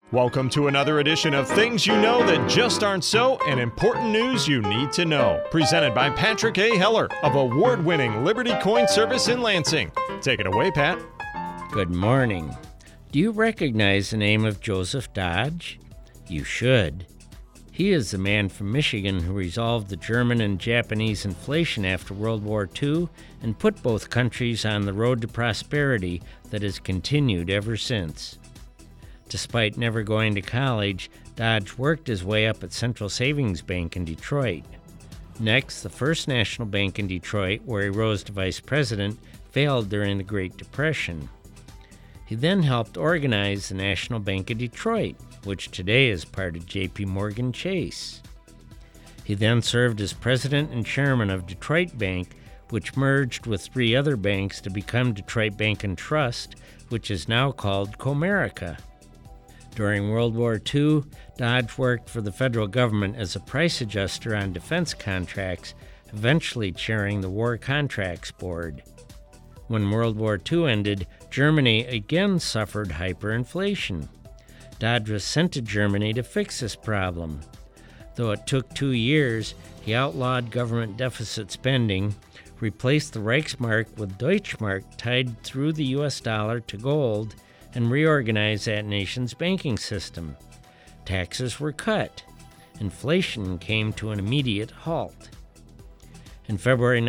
Welcome to another edition of Things You Know That Just Aren't So and Important News You Need to Know. Presented by Patrick A. Heller of award-winning Liberty Coin Service in Lansing. Take it away, Pat. Good morning. Do you recognize the name of Joseph Dodge? You should. He is the man from Michigan who resolved the German and Japanese inflation after World War II and put both countries on the road to prosperity that has continued ever since. Despite never going to college, Dodge worked his way up at Central Savings Bank in Detroit. Next, the First National Bank in Detroit, where he rose to vice president, failed during the Great Depression. He then helped organize the National Bank of Detroit, which today is part of J.P. Morgan Chase. He then served as president and chairman of Detroit Bank, which merged with three other banks to become Detroit Bank and Trust, which is now called Comerica. During World War II, Dodge worked for the federal government as a price adjuster on defense contracts, eventually chairing the War Contracts Board. When World War II ended, Germany again suffered hyperinflation. Dodge was sent to Germany to fix this problem. Though it took 2 years, he outlawed government deficit spending, replaced the Reichsmark with Deutschmark tied through the U.S. dollar to gold, and reorganized that nation's banking system. Taxes were cut. Inflation came to an immediate halt. In February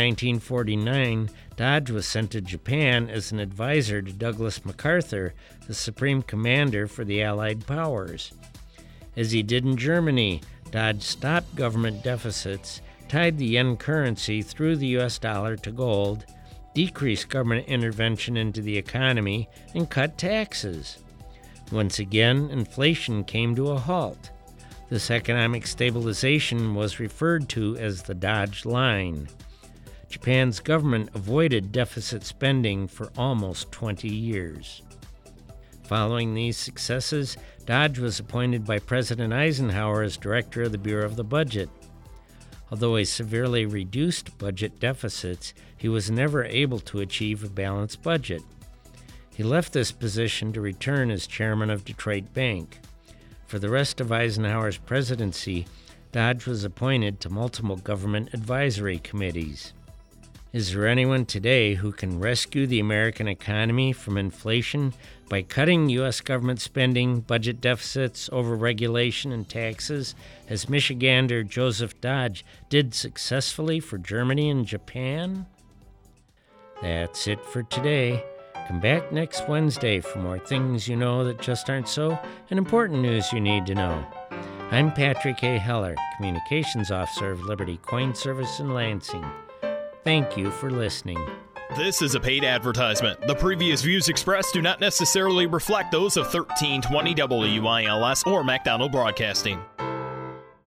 1949, Dodge was sent to Japan as an advisor to Douglas MacArthur, the supreme commander for the Allied powers. As he did in Germany, Dodge stopped government deficits, tied the yen currency through the U.S. dollar to gold, decreased government intervention into the economy, and cut taxes. Once again, inflation came to a halt. This economic stabilization was referred to as the Dodge Line. Japan's government avoided deficit spending for almost 20 years. Following these successes, Dodge was appointed by President Eisenhower as director of the Bureau of the Budget. Although he severely reduced budget deficits, he was never able to achieve a balanced budget. He left this position to return as chairman of Detroit Bank. For the rest of Eisenhower's presidency, Dodge was appointed to multiple government advisory committees. Is there anyone today who can rescue the American economy from inflation by cutting U.S. government spending, budget deficits, overregulation, and taxes, as Michigander Joseph Dodge did successfully for Germany and Japan? That's it for today. Come back next Wednesday for more things you know that just aren't so and important news you need to know. I'm Patrick A. Heller, Communications Officer of Liberty Coin Service in Lansing. Thank you for listening. This is a paid advertisement. The previous views expressed do not necessarily reflect those of 1320 WILS or MacDonald Broadcasting.